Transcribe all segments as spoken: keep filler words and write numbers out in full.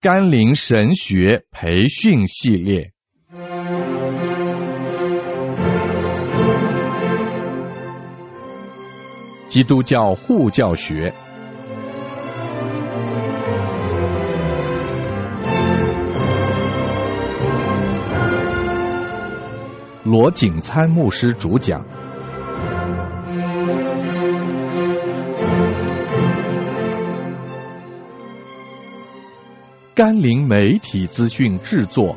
甘霖神学培训系列。基督教护教学。罗景参牧师主讲。甘霖媒体资讯制作。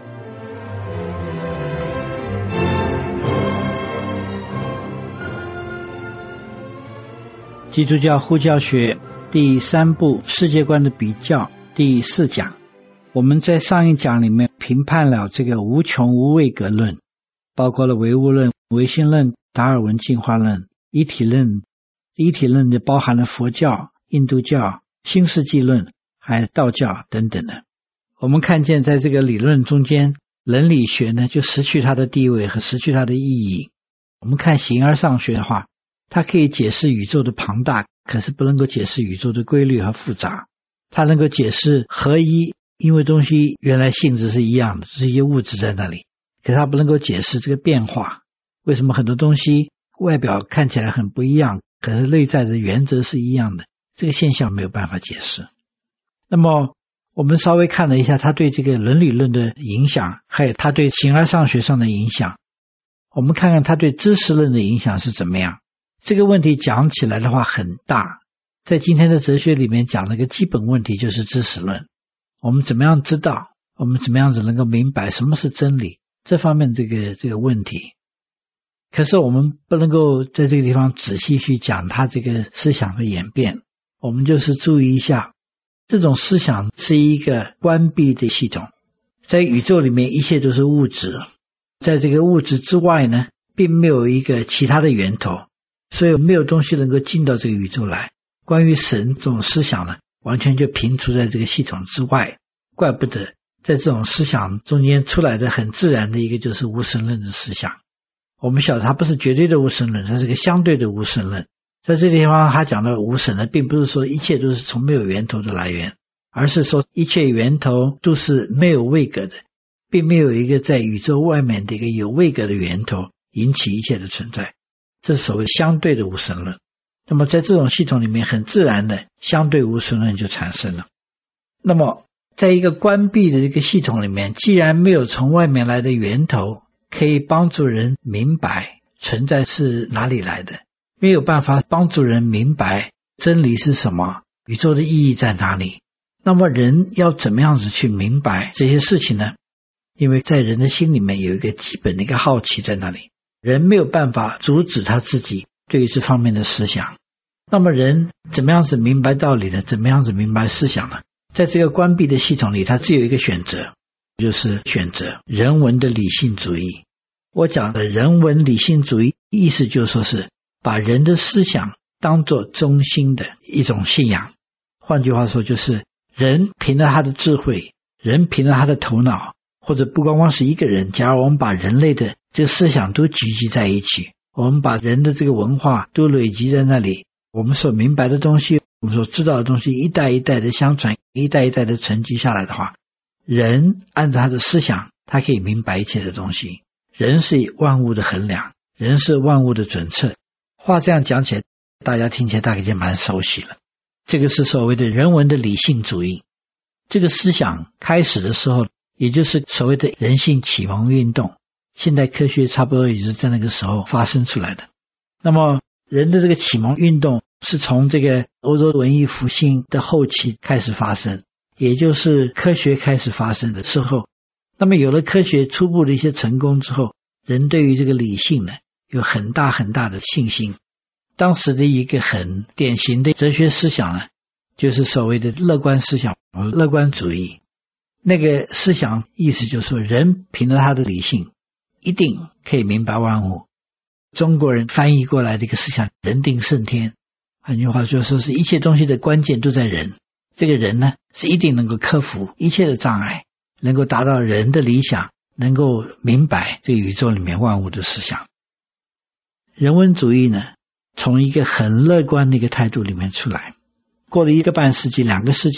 基督教护教学第三部世界观的比较第四讲。我们在上一讲里面评判了这个无穷无位格论，包括了唯物论、唯心论、达尔文进化论、一体论。一体论就包含了佛教、印度教、新世纪论还有道教等等的。我们看见在这个理论中间，伦理学呢就失去它的地位和失去它的意义。我们看形而上学的话，它可以解释宇宙的庞大，可是不能够解释宇宙的规律和复杂。它能够解释合一，因为东西原来性质是一样的，是一些物质在那里，可是它不能够解释这个变化。为什么很多东西外表看起来很不一样，可是内在的原则是一样的，这个现象没有办法解释。那么我们稍微看了一下它对这个伦理论的影响，还有它对形而上学上的影响。我们看看它对知识论的影响是怎么样。这个问题讲起来的话很大，在今天的哲学里面讲了一个基本问题，就是知识论。我们怎么样知道，我们怎么样子能够明白什么是真理，这方面这个这个问题。可是我们不能够在这个地方仔细去讲它这个思想的演变，我们就是注意一下，这种思想是一个关闭的系统。在宇宙里面一切都是物质，在这个物质之外呢，并没有一个其他的源头，所以没有东西能够进到这个宇宙来。关于神这种思想呢，完全就平处在这个系统之外。怪不得在这种思想中间出来的很自然的一个就是无神论的思想。我们晓得它不是绝对的无神论，它是个相对的无神论。在这个地方他讲的无神呢，并不是说一切都是从没有源头的来源，而是说一切源头都是没有位格的，并没有一个在宇宙外面的一个有位格的源头引起一切的存在。这是所谓相对的无神论。那么在这种系统里面，很自然的相对无神论就产生了。那么在一个关闭的一个系统里面，既然没有从外面来的源头可以帮助人明白存在是哪里来的，没有办法帮助人明白真理是什么，宇宙的意义在哪里，那么人要怎么样子去明白这些事情呢？因为在人的心里面有一个基本的一个好奇在那里，人没有办法阻止他自己对于这方面的思想。那么人怎么样子明白道理呢？怎么样子明白思想呢？在这个关闭的系统里，他只有一个选择，就是选择人文的理性主义。我讲的人文理性主义意思就是说是把人的思想当作中心的一种信仰。换句话说，就是人凭着他的智慧，人凭着他的头脑，或者不光光是一个人，假如我们把人类的这个思想都聚集在一起，我们把人的这个文化都累积在那里，我们所明白的东西，我们所知道的东西一代一代的相传，一代一代的沉积下来的话，人按照他的思想，他可以明白一切的东西。人是万物的衡量，人是万物的准测。话这样讲起来，大家听起来大概就蛮熟悉了。这个是所谓的人文的理性主义。这个思想开始的时候，也就是所谓的人性启蒙运动，现代科学差不多也是在那个时候发生出来的。那么人的这个启蒙运动是从这个欧洲文艺复兴的后期开始发生，也就是科学开始发生的时候。那么有了科学初步的一些成功之后，人对于这个理性呢有很大很大的信心。当时的一个很典型的哲学思想呢，就是所谓的乐观思想，乐观主义。那个思想意思就是说，人凭着他的理性一定可以明白万物。中国人翻译过来的一个思想，人定胜天。换句话说，说是一切东西的关键都在人。这个人呢，是一定能够克服一切的障碍，能够达到人的理想，能够明白这个宇宙里面万物的思想。人文主义呢，从一个很乐观的一个态度里面出来，过了一个半世纪、两个世纪，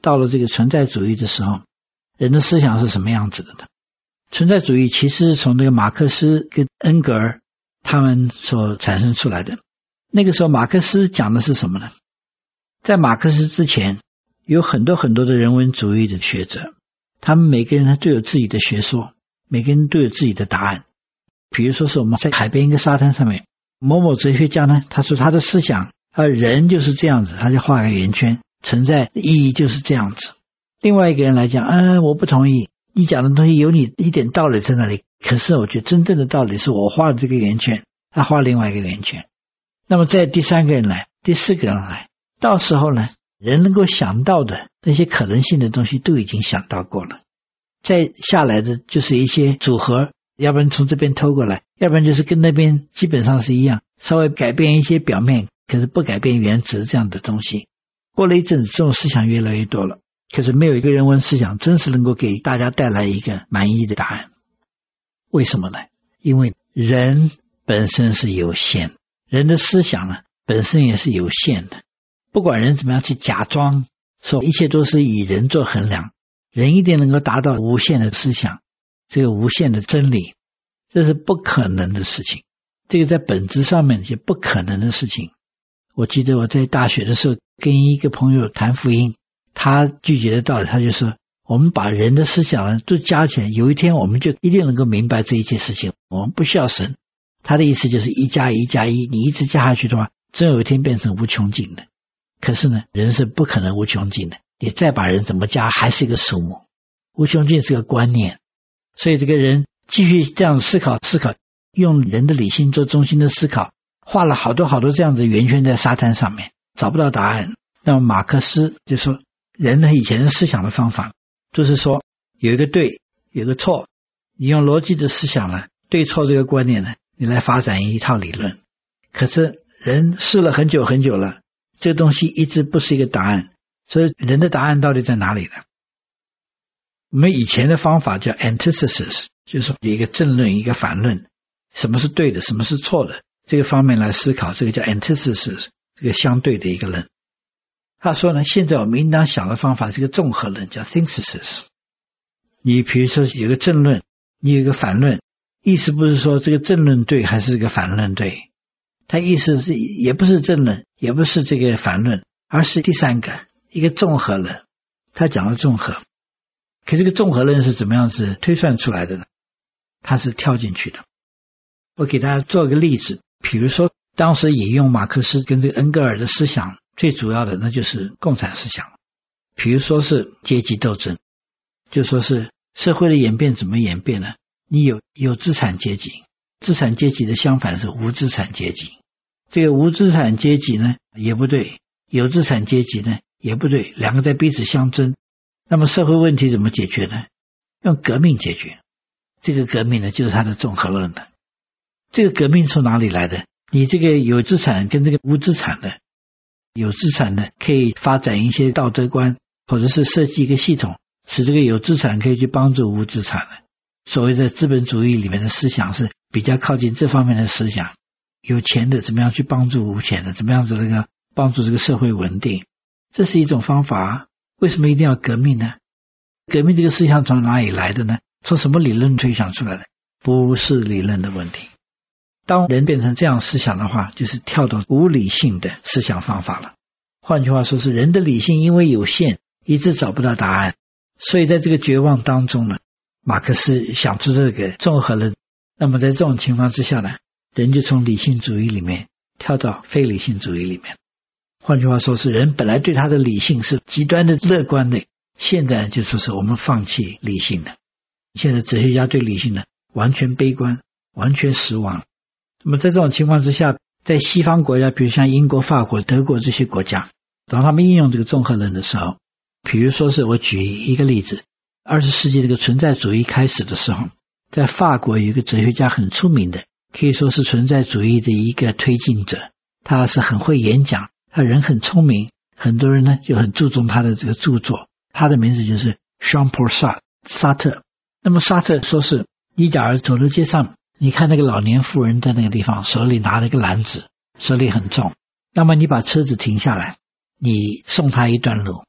到了这个存在主义的时候，人的思想是什么样子的呢？存在主义其实是从这个马克思跟恩格尔他们所产生出来的。那个时候马克思讲的是什么呢？在马克思之前有很多很多的人文主义的学者，他们每个人都有自己的学说，每个人都有自己的答案。比如说是我们在海边一个沙滩上面，某某哲学家呢，他说他的思想啊，人就是这样子，他就画个圆圈，存在的意义就是这样子。另外一个人来讲，嗯，我不同意，你讲的东西有你一点道理在那里，可是我觉得真正的道理是我画的这个圆圈，他画另外一个圆圈。那么再第三个人来，第四个人来，到时候呢，人能够想到的那些可能性的东西都已经想到过了，再下来的就是一些组合，要不然从这边偷过来，要不然就是跟那边基本上是一样，稍微改变一些表面，可是不改变原则这样的东西。过了一阵子，这种思想越来越多了，可是没有一个人文思想真是能够给大家带来一个满意的答案。为什么呢？因为人本身是有限的，人的思想呢本身也是有限的。不管人怎么样去假装说一切都是以人做衡量，人一定能够达到无限的思想，这个无限的真理，这是不可能的事情，这个在本质上面是不可能的事情。我记得我在大学的时候跟一个朋友谈福音，他拒绝的道理，他就说我们把人的思想呢都加起来，有一天我们就一定能够明白这一切事情，我们不需要神。他的意思就是一加一加一，你一直加下去的话，真有一天变成无穷尽的。可是呢，人是不可能无穷尽的，你再把人怎么加还是一个数目，无穷尽是个观念。所以这个人继续这样思考思考，用人的理性做中心的思考，画了好多好多这样子圆圈在沙滩上面，找不到答案。那么马克思就说，人呢以前的思想的方法就是说有一个对有一个错，你用逻辑的思想呢，对错这个观念呢，你来发展一套理论。可是人试了很久很久了，这个东西一直不是一个答案，所以人的答案到底在哪里呢？我们以前的方法叫 antithesis， 就是说有一个正论一个反论，什么是对的什么是错的，这个方面来思考，这个叫 antithesis， 这个相对的一个论。他说呢，现在我们应当想的方法是一个综合论，叫 synthesis。 你比如说有个正论，你有一个反论，意思不是说这个正论对还是这个反论对，他意思是也不是正论也不是这个反论，而是第三个一个综合论。他讲了综合，可这个综合论是怎么样子推算出来的呢？他是跳进去的。我给大家做个例子，比如说当时引用马克思跟这个恩格尔的思想，最主要的那就是共产思想。比如说是阶级斗争，就说是社会的演变怎么演变呢？你有有资产阶级，资产阶级的相反是无资产阶级，这个无资产阶级呢也不对，有资产阶级呢也不对，两个在彼此相争。那么社会问题怎么解决呢？用革命解决。这个革命呢就是他的综合论了。这个革命从哪里来的？你这个有资产跟这个无资产的，有资产的可以发展一些道德观，或者是设计一个系统，使这个有资产可以去帮助无资产的。所谓的资本主义里面的思想是比较靠近这方面的思想，有钱的怎么样去帮助无钱的，怎么样子那个帮助这个社会稳定，这是一种方法。为什么一定要革命呢？革命这个思想从哪里来的呢？从什么理论推想出来的？不是理论的问题。当人变成这样思想的话，就是跳到无理性的思想方法了。换句话说，是人的理性因为有限，一直找不到答案，所以在这个绝望当中呢，马克思想出这个综合论。那么在这种情况之下呢，人就从理性主义里面跳到非理性主义里面。换句话说，是人本来对他的理性是极端的乐观的，现在就说是我们放弃理性的。现在哲学家对理性的完全悲观，完全失望。那么在这种情况之下，在西方国家，比如像英国、法国、德国这些国家，当他们应用这个综合论的时候，比如说是我举一个例子，二十世纪这个存在主义开始的时候，在法国有一个哲学家很出名的，可以说是存在主义的一个推进者，他是很会演讲，他人很聪明，很多人呢就很注重他的这个著作。他的名字就是 Jean-Paul Sartre 沙特。那么沙特说是，你假如走到街上，你看那个老年妇人在那个地方手里拿了一个篮子，手里很重，那么你把车子停下来，你送她一段路，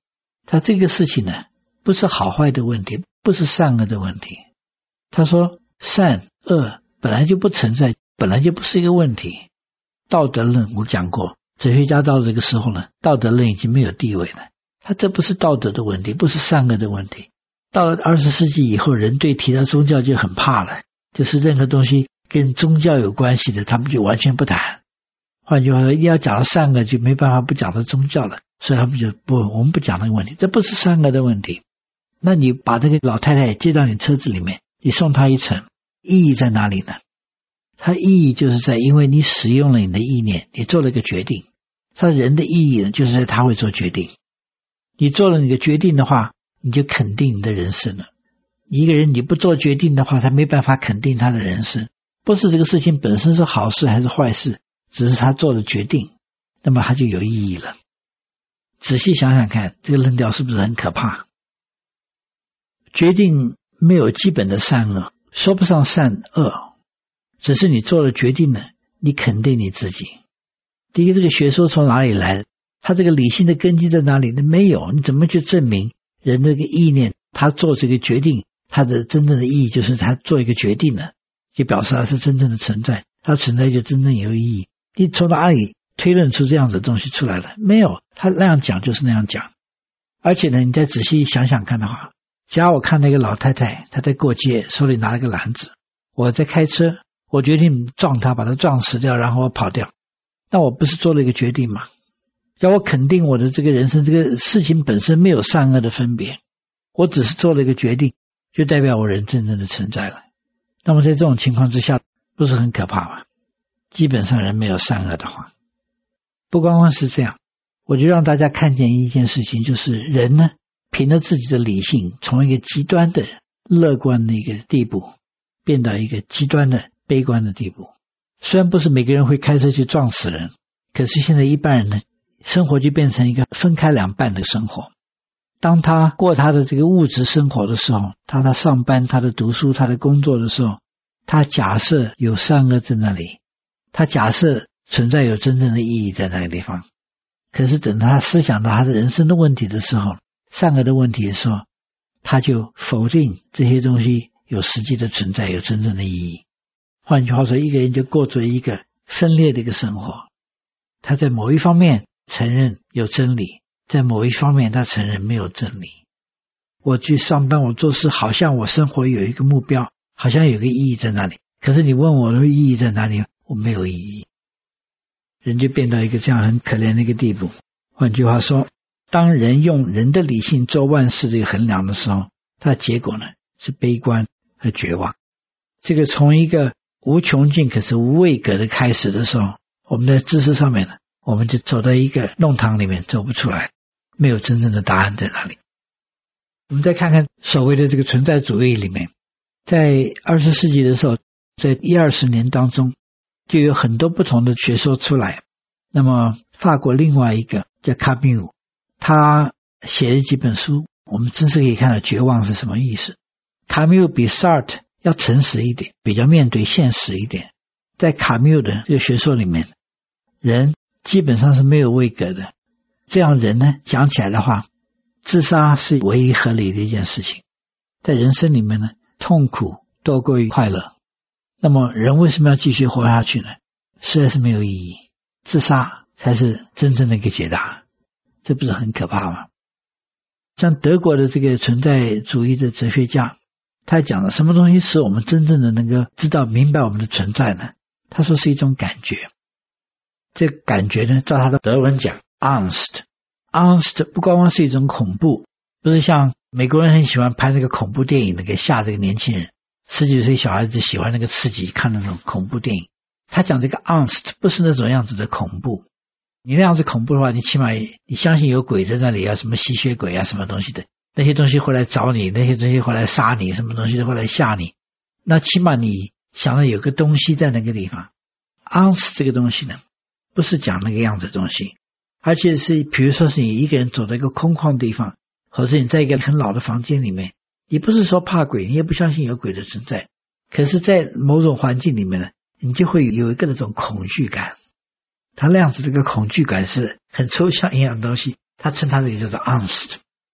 他这个事情呢，不是好坏的问题，不是善恶的问题。他说善恶本来就不存在，本来就不是一个问题。道德论我讲过，哲学家到这个时候呢，道德论已经没有地位了。他这不是道德的问题，不是善恶的问题。到了二十世纪以后，人对提到宗教就很怕了，就是任何东西跟宗教有关系的，他们就完全不谈。换句话说，一要讲到善恶，就没办法不讲到宗教了，所以他们就不，我们不讲那个问题，这不是善恶的问题。那你把这个老太太接到你车子里面，你送她一程，意义在哪里呢？它意义就是在，因为你使用了你的意念，你做了一个决定。它人的意义呢，就是在他会做决定。你做了你的决定的话，你就肯定你的人生了。一个人你不做决定的话，他没办法肯定他的人生。不是这个事情本身是好事还是坏事，只是他做了决定，那么他就有意义了。仔细想想看，这个论调是不是很可怕？决定没有基本的善恶，说不上善恶，只是你做了决定呢，你肯定你自己。第一个，这个学说从哪里来的？他这个理性的根基在哪里呢？没有，你怎么去证明人的这个意念，他做这个决定，他的真正的意义就是他做一个决定呢，就表示他是真正的存在，他存在就真正有意义。你从哪里推论出这样子的东西出来了？没有，他那样讲就是那样讲。而且呢，你再仔细想想看的话，假如我看那个老太太，她在过街，手里拿了个篮子，我在开车，我决定撞她，把她撞死掉，然后我跑掉，那我不是做了一个决定吗？要我肯定我的这个人生，这个事情本身没有善恶的分别，我只是做了一个决定，就代表我人真正的存在了。那么在这种情况之下，不是很可怕吗？基本上人没有善恶的话，不光光是这样，我就让大家看见一件事情，就是人呢，凭着自己的理性，从一个极端的乐观的一个地步，变到一个极端的悲观的地步。虽然不是每个人会开车去撞死人，可是现在一般人呢，生活就变成一个分开两半的生活。当他过他的这个物质生活的时候，他的上班，他的读书，他的工作的时候，他假设有善恶在那里，他假设存在有真正的意义在那个地方。可是等他思想到他的人生的问题的时候，善恶的问题的时候，他就否定这些东西有实际的存在，有真正的意义。换句话说，一个人就过着一个分裂的一个生活，他在某一方面承认有真理，在某一方面他承认没有真理。我去上班，我做事，好像我生活有一个目标，好像有个意义在那里，可是你问我的意义在哪里，我没有意义。人就变到一个这样很可怜的一个地步。换句话说，当人用人的理性做万事这个衡量的时候，它的结果呢是悲观和绝望。这个从一个无穷尽可是无位格的开始的时候，我们在知识上面呢，我们就走到一个弄堂里面，走不出来，没有真正的答案在哪里。我们再看看所谓的这个存在主义里面，在二十世纪的时候，在一二十年当中就有很多不同的学说出来。那么法国另外一个叫卡缪，他写了几本书，我们真是可以看到绝望是什么意思。卡缪比萨尔特要诚实一点，比较面对现实一点。在卡缪的这个学说里面，人基本上是没有位格的。这样人呢，讲起来的话，自杀是唯一合理的一件事情。在人生里面呢，痛苦多过于快乐。那么人为什么要继续活下去呢？实在是没有意义，自杀才是真正的一个解答。这不是很可怕吗？像德国的这个存在主义的哲学家，他讲了什么东西使我们真正的能够知道明白我们的存在呢？他说是一种感觉。这个感觉呢，照他的德文讲 Angst Angst 不光光是一种恐怖，不是像美国人很喜欢拍那个恐怖电影那个吓这个年轻人，十几岁小孩子喜欢那个刺激看那种恐怖电影。他讲这个 Angst 不是那种样子的恐怖。你那样子恐怖的话，你起码你相信有鬼在那里啊，什么吸血鬼啊，什么东西的，那些东西会来找你，那些东西会来杀你，什么东西会来吓你，那起码你想到有个东西在那个地方。Angst 这个东西呢，不是讲那个样子的东西，而且是比如说是你一个人走到一个空旷地方，或者你在一个很老的房间里面，你不是说怕鬼，你也不相信有鬼的存在，可是在某种环境里面呢，你就会有一个那种恐惧感。他那样子这个恐惧感是很抽象一样的东西，他称它这个叫做 angst。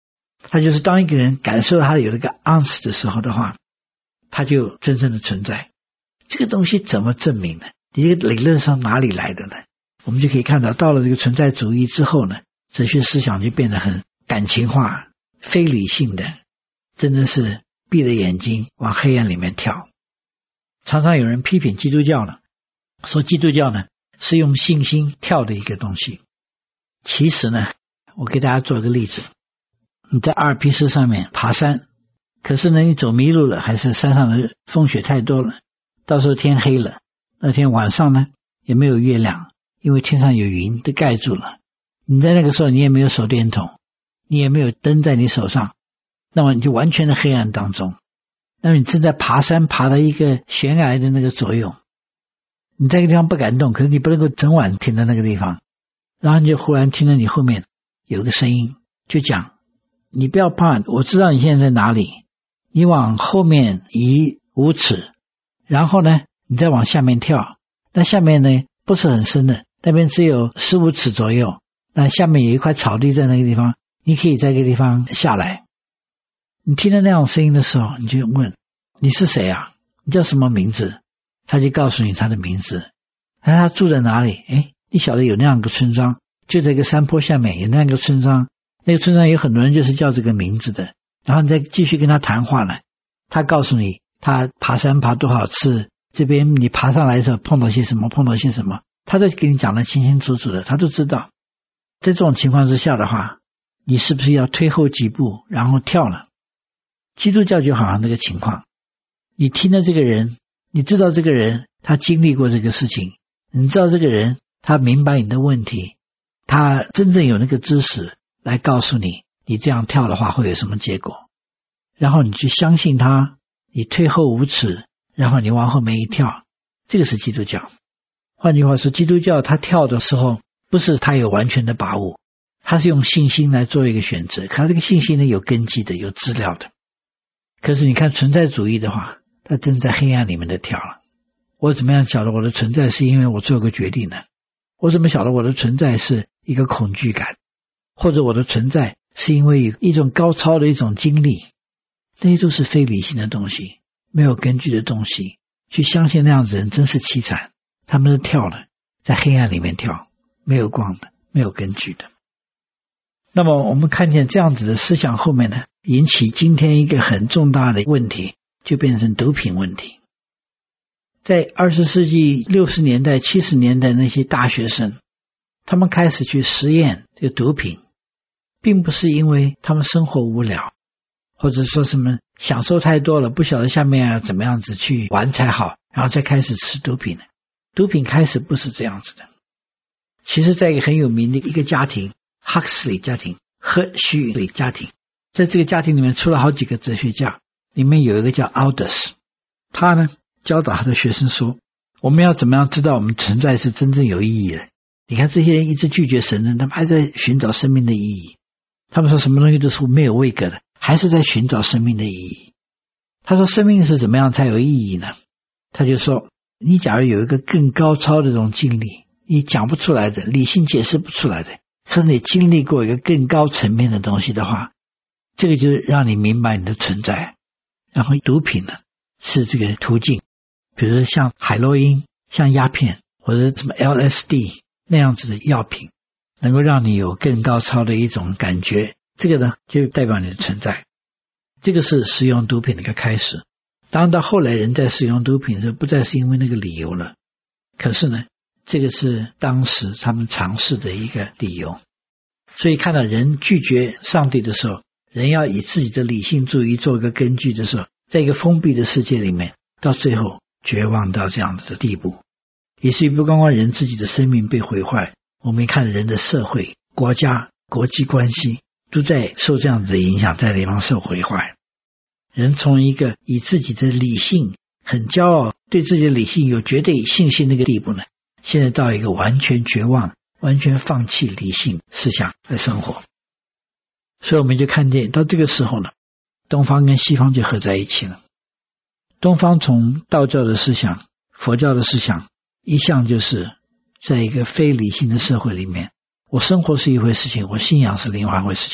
它就是当一个人感受他有那个 ounce 的时候的话，它就真正的存在。这个东西怎么证明呢？你这个理论上哪里来的呢？我们就可以看到，到了这个存在主义之后呢，哲学思想就变得很感情化、非理性的，真的是闭着眼睛往黑暗里面跳。常常有人批评基督教呢，说基督教呢是用信心跳的一个东西。其实呢，我给大家做一个例子，你在阿尔卑斯上面爬山，可是呢你走迷路了，还是山上的风雪太多了，到时候天黑了，那天晚上呢也没有月亮，因为天上有云都盖住了，你在那个时候你也没有手电筒，你也没有灯在你手上，那么你就完全的黑暗当中。那么你正在爬山，爬到一个悬崖的那个左右，你在一个地方不敢动，可是你不能够整晚停在那个地方，然后你就忽然听到你后面有个声音，就讲你不要怕，我知道你现在在哪里，你往后面移五尺，然后呢你再往下面跳，那下面呢不是很深的，那边只有十五尺左右，那下面有一块草地在那个地方，你可以在这个地方下来。你听到那样声音的时候，你就问你是谁啊？你叫什么名字？他就告诉你他的名字。那他住在哪里？诶，你晓得有那样一个村庄，就在一个山坡下面有那样一个村庄，那个村庄有很多人就是叫这个名字的。然后你再继续跟他谈话呢，他告诉你他爬山爬多少次，这边你爬上来的时候碰到些什么碰到些什么，他都给你讲得清清楚楚的，他都知道。在这种情况之下的话，你是不是要退后几步然后跳了？基督教就好像这个情况，你听到这个人，你知道这个人他经历过这个事情，你知道这个人他明白你的问题，他真正有那个知识来告诉你你这样跳的话会有什么结果，然后你去相信他，你退后五尺，然后你往后面一跳，这个是基督教。换句话说，基督教他跳的时候不是他有完全的把握，他是用信心来做一个选择，可他这个信心呢有根基的，有资料的。可是你看存在主义的话，他正在黑暗里面的跳了。我怎么样晓得我的存在是因为我做个决定呢？我怎么晓得我的存在是一个恐惧感，或者我的存在是因为一种高超的一种经历？那些都是非理性的东西，没有根据的东西。去相信那样子的人真是凄惨，他们是跳了，在黑暗里面跳，没有光的，没有根据的。那么我们看见这样子的思想后面呢，引起今天一个很重大的问题，就变成毒品问题。在二十世纪六十年代七十年代，那些大学生他们开始去实验这个毒品，并不是因为他们生活无聊，或者说什么享受太多了，不晓得下面要怎么样子去玩才好，然后再开始吃毒品。毒品开始不是这样子的。其实在一个很有名的一个家庭，哈克斯里家庭，赫胥里家庭，在这个家庭里面出了好几个哲学家，里面有一个叫奥德斯，他呢教导他的学生说，我们要怎么样知道我们存在是真正有意义的？你看这些人一直拒绝神人，他们还在寻找生命的意义。他们说什么东西都是没有位格的，还是在寻找生命的意义。他说生命是怎么样才有意义呢？他就说，你假如有一个更高超的这种经历，你讲不出来的，理性解释不出来的，可是你经历过一个更高层面的东西的话，这个就是让你明白你的存在。然后毒品呢是这个途径，比如说像海洛因，像鸦片，或者什么 L S D 那样子的药品，能够让你有更高超的一种感觉，这个呢就代表你的存在。这个是使用毒品的一个开始。当然到后来人在使用毒品的时候，不再是因为那个理由了，可是呢这个是当时他们尝试的一个理由。所以看到人拒绝上帝的时候，人要以自己的理性主义做一个根据的时候，在一个封闭的世界里面，到最后绝望到这样子的地步，以至于不光光人自己的生命被毁坏，我们看人的社会、国家、国际关系都在受这样子的影响，在地方受毁坏。人从一个以自己的理性很骄傲，对自己的理性有绝对信心那个地步呢，现在到一个完全绝望，完全放弃理性思想的生活。所以我们就看见到这个时候呢，东方跟西方就合在一起了。东方从道教的思想、佛教的思想，一向就是在一个非理性的社会里面，我生活是一回事情，我信仰是另外一回事情，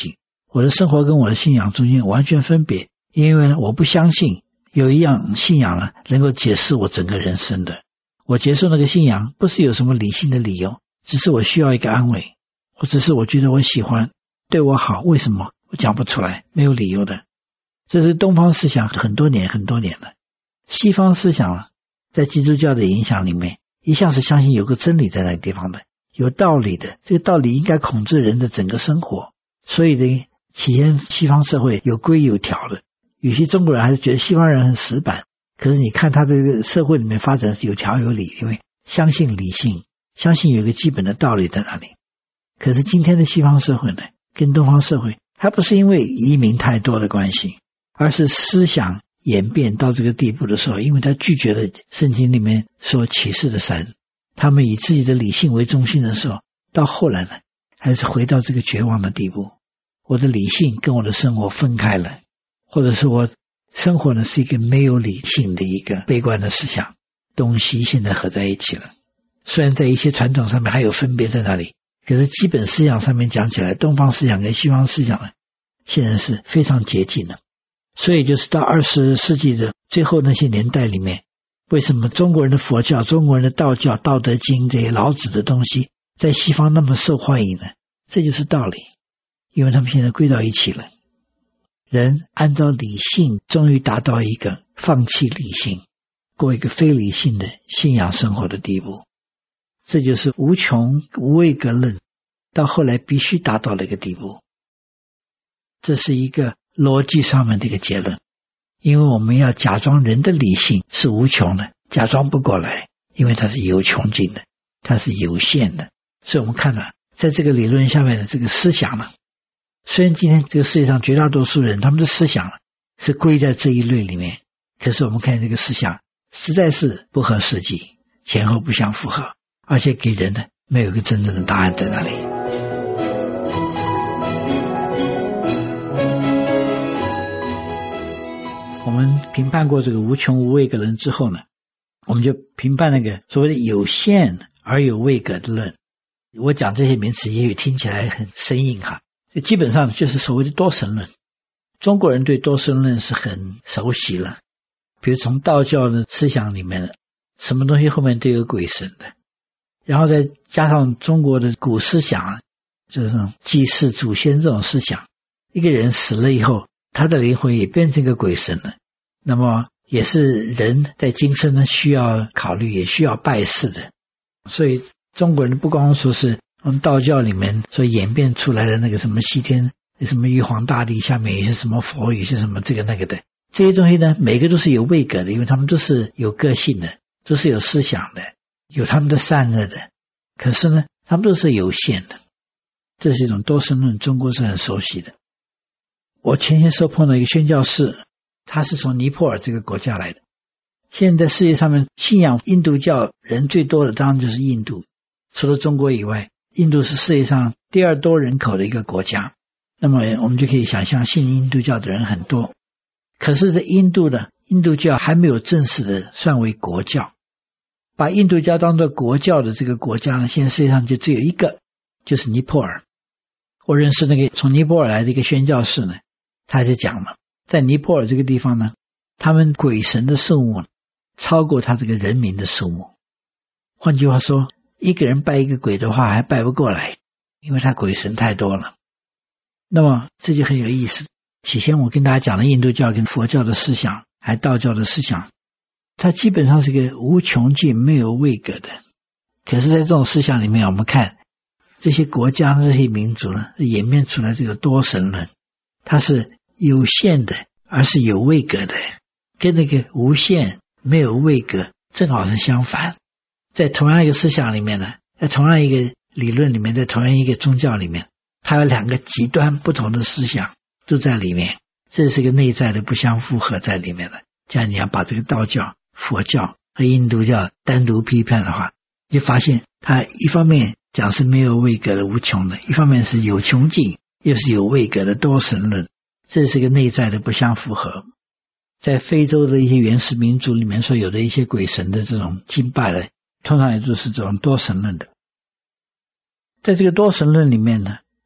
我的生活跟我的信仰中间完全分别，因为呢，我不相信有一样信仰呢能够解释我整个人生的。我接受那个信仰不是有什么理性的理由，只是我需要一个安慰，或者是我觉得我喜欢，对我好，为什么我讲不出来，没有理由的。这是东方思想很多年很多年了。西方思想啊，在基督教的影响里面，一向是相信有个真理在那个地方的，有道理的，这个道理应该控制人的整个生活。所以呢，起先西方社会有规有条的，有些中国人还是觉得西方人很死板，可是你看他这个社会里面发展是有条有理，因为相信理性，相信有一个基本的道理在那里。可是今天的西方社会呢，跟东方社会还不是因为移民太多的关系，而是思想演变到这个地步的时候，因为他拒绝了圣经里面所启示的神，他们以自己的理性为中心的时候，到后来呢，还是回到这个绝望的地步。我的理性跟我的生活分开了，或者是我生活呢是一个没有理性的一个悲观的思想，东西现在合在一起了。虽然在一些传统上面还有分别在那里，可是基本思想上面讲起来，东方思想跟西方思想呢，现在是非常接近的。所以就是到二十世纪的最后那些年代里面，为什么中国人的佛教、中国人的道教、道德经这些老子的东西在西方那么受欢迎呢？这就是道理，因为他们现在归到一起了。人按照理性终于达到一个放弃理性，过一个非理性的信仰生活的地步。这就是无穷无位格论到后来必须达到的一个地步。这是一个逻辑上面的一个结论，因为我们要假装人的理性是无穷的，假装不过来，因为它是有穷尽的，它是有限的。所以我们看了在这个理论下面的这个思想呢，虽然今天这个世界上绝大多数人他们的思想是归在这一类里面，可是我们看这个思想实在是不合实际，前后不相符合，而且给人呢没有一个真正的答案在那里。我们评判过这个无穷无位格论之后呢，我们就评判那个所谓的有限而有位格的论。我讲这些名词也许听起来很生硬哈，这基本上就是所谓的多神论。中国人对多神论是很熟悉了，比如从道教的思想里面，什么东西后面都有鬼神的，然后再加上中国的古思想，这种祭祀祖先这种思想，一个人死了以后，他的灵魂也变成一个鬼神了，那么也是人在今生呢需要考虑，也需要拜祀的。所以中国人不光说是从道教里面所演变出来的那个什么西天什么玉皇大帝下面有些什么佛，有些什么这个那个的，这些东西呢每个都是有位格的，因为他们都是有个性的，都是有思想的，有他们的善恶的，可是呢他们都是有限的。这是一种多神论，中国是很熟悉的。我前些时候碰到一个宣教士，他是从尼泊尔这个国家来的。现在世界上面信仰印度教人最多的当然就是印度，除了中国以外，印度是世界上第二多人口的一个国家。那么我们就可以想象信印度教的人很多。可是在印度呢，印度教还没有正式的算为国教。把印度教当作国教的这个国家呢，现在世界上就只有一个，就是尼泊尔。我认识那个从尼泊尔来的一个宣教士呢，他就讲了，在尼泊尔这个地方呢，他们鬼神的数目超过他这个人民的数目。换句话说，一个人拜一个鬼的话还拜不过来，因为他鬼神太多了。那么这就很有意思。起先我跟大家讲了印度教跟佛教的思想，还道教的思想，它基本上是个无穷尽没有位格的。可是在这种思想里面，我们看这些国家这些民族呢，演变出来这个多神论，它是有限的而是有位格的，跟那个无限没有位格正好是相反。在同样一个思想里面呢，在同样一个理论里面，在同样一个宗教里面，它有两个极端不同的思想都在里面，这是个内在的不相符合在里面的。这样你要把这个道教、佛教和印度教单独批判的话，就发现它一方面讲是没有位格的无穷的，一方面是有穷尽又是有位格的多神论，这是个内在的不相符合。在非洲的一些原始民族里面所有的一些鬼神的这种敬拜的，通常也就是这种多神论的。在这个多神论里面呢，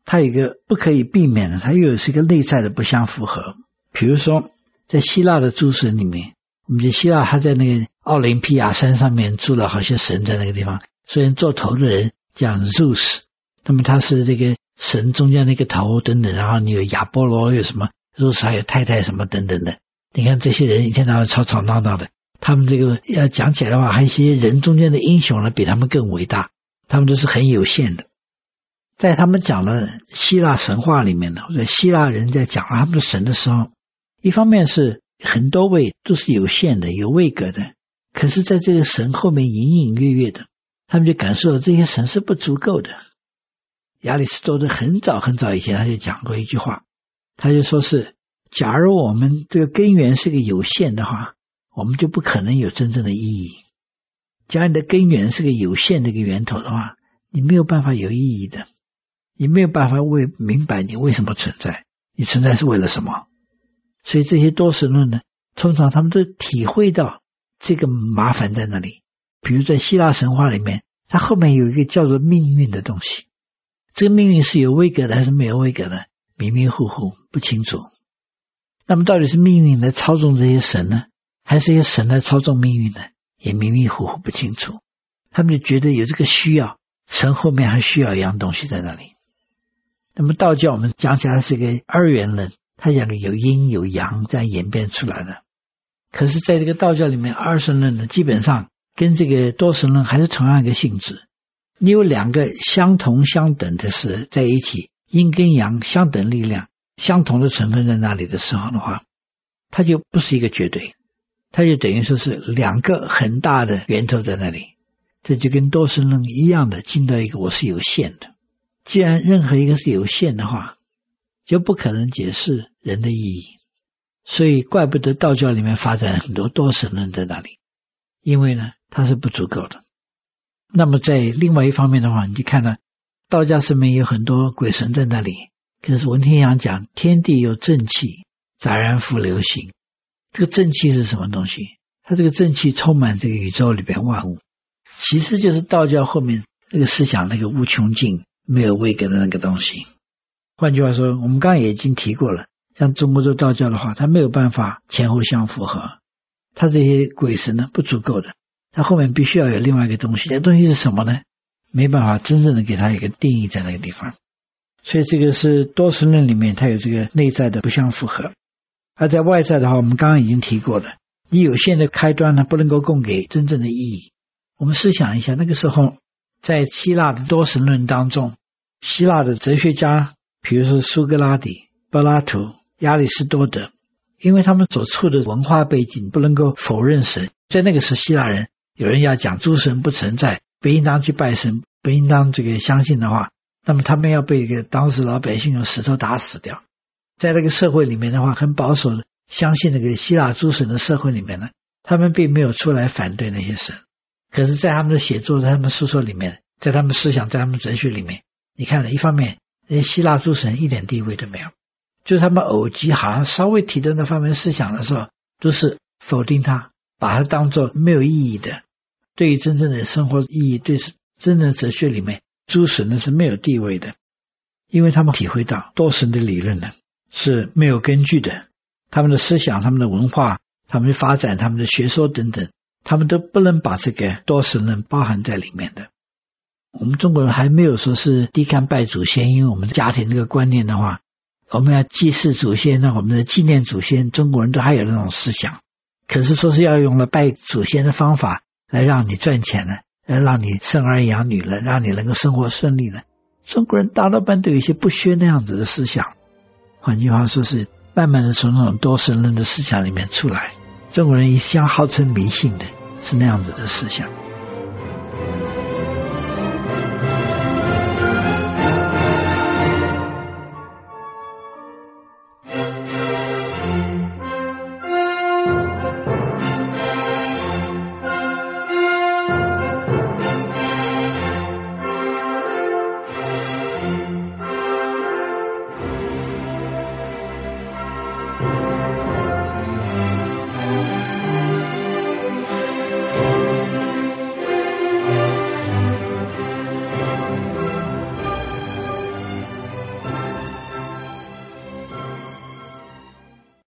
它有一个不可以避免的，它又是一个内在的不相符合。比如说在希腊的诸神里面，我们觉得希腊他在那个奥林匹亚山上面住了好些神在那个地方，虽然做头的人讲 Zeus， 那么他是这个神中间那个头等等，然后你有亚波罗，有什么 Zeus 还有太太什么等等的，你看这些人一天到晚吵吵闹闹的，他们这个要讲起来的话，还有一些人中间的英雄呢比他们更伟大，他们都是很有限的。在他们讲了希腊神话里面的，或者希腊人在讲他们的神的时候，一方面是很多位都是有限的有位格的，可是在这个神后面隐隐约约的，他们就感受到这些神是不足够的。亚里士多德很早很早以前他就讲过一句话，他就说是假如我们这个根源是个有限的话，我们就不可能有真正的意义。假如你的根源是个有限的一个源头的话，你没有办法有意义的，你没有办法为明白你为什么存在，你存在是为了什么。所以这些多神论呢，通常他们都体会到这个麻烦在那里。比如在希腊神话里面，它后面有一个叫做命运的东西，这个命运是有位格的还是没有位格的，迷迷糊糊不清楚。那么到底是命运来操纵这些神呢，还是这些神来操纵命运呢，也迷迷糊糊不清楚。他们就觉得有这个需要，神后面还需要一样东西在那里。那么道教我们讲起来是个二元论，它讲的有阴有阳这样演变出来的。可是在这个道教里面，二神论呢，基本上跟这个多神论还是同样一个性质。你有两个相同相等的事在一起，阴跟阳相等力量相同的成分在那里的时候的话，它就不是一个绝对，它就等于说是两个很大的源头在那里。这就跟多神论一样的，进到一个我是有限的。既然任何一个是有限的话，就不可能解释人的意义。所以怪不得道教里面发展很多多神论在那里，因为呢它是不足够的。那么在另外一方面的话，你就看到道家上面有很多鬼神在那里，可是文天阳讲天地有正气，杂然复流行。这个正气是什么东西？它这个正气充满这个宇宙里边万物，其实就是道教后面那个思想那个无穷尽没有位格的那个东西。换句话说，我们刚刚也已经提过了，像中国这道教的话，它没有办法前后相符合，它这些鬼神呢不足够的，它后面必须要有另外一个东西。这个东西是什么呢？没办法真正的给它一个定义在那个地方。所以这个是多神论里面它有这个内在的不相符合。而在外在的话，我们刚刚已经提过了，你有限的开端呢不能够供给真正的意义。我们试想一下，那个时候在希腊的多神论当中，希腊的哲学家比如说苏格拉底、柏拉图、亚里士多德，因为他们所处的文化背景不能够否认神。在那个时候希腊人有人要讲诸神不存在，不应当去拜神，不应当这个相信的话，那么他们要被一个当时老百姓用石头打死掉。在那个社会里面的话，很保守的相信那个希腊诸神的社会里面呢，他们并没有出来反对那些神。可是在他们的写作，在他们书说里面，在他们思想，在他们哲学里面，你看了一方面那些希腊诸神一点地位都没有，就是他们偶极好像稍微提到那方面思想的时候，都是否定它，把它当作没有意义的。对于真正的生活意义，对真正的哲学里面，诸神呢是没有地位的。因为他们体会到多神的理论呢是没有根据的，他们的思想、他们的文化、他们的发展、他们的学说等等，他们都不能把这个多神论包含在里面的。我们中国人还没有说是低看拜祖先，因为我们家庭这个观念的话，我们要祭祀祖先，那我们的纪念祖先，中国人都还有那种思想。可是说是要用了拜祖先的方法来让你赚钱呢，来让你生儿养女了，让你能够生活顺利了，中国人大多半都有一些不屑那样子的思想。换句话说，是慢慢的从那种多神论的思想里面出来，中国人一向号称迷信的是那样子的思想。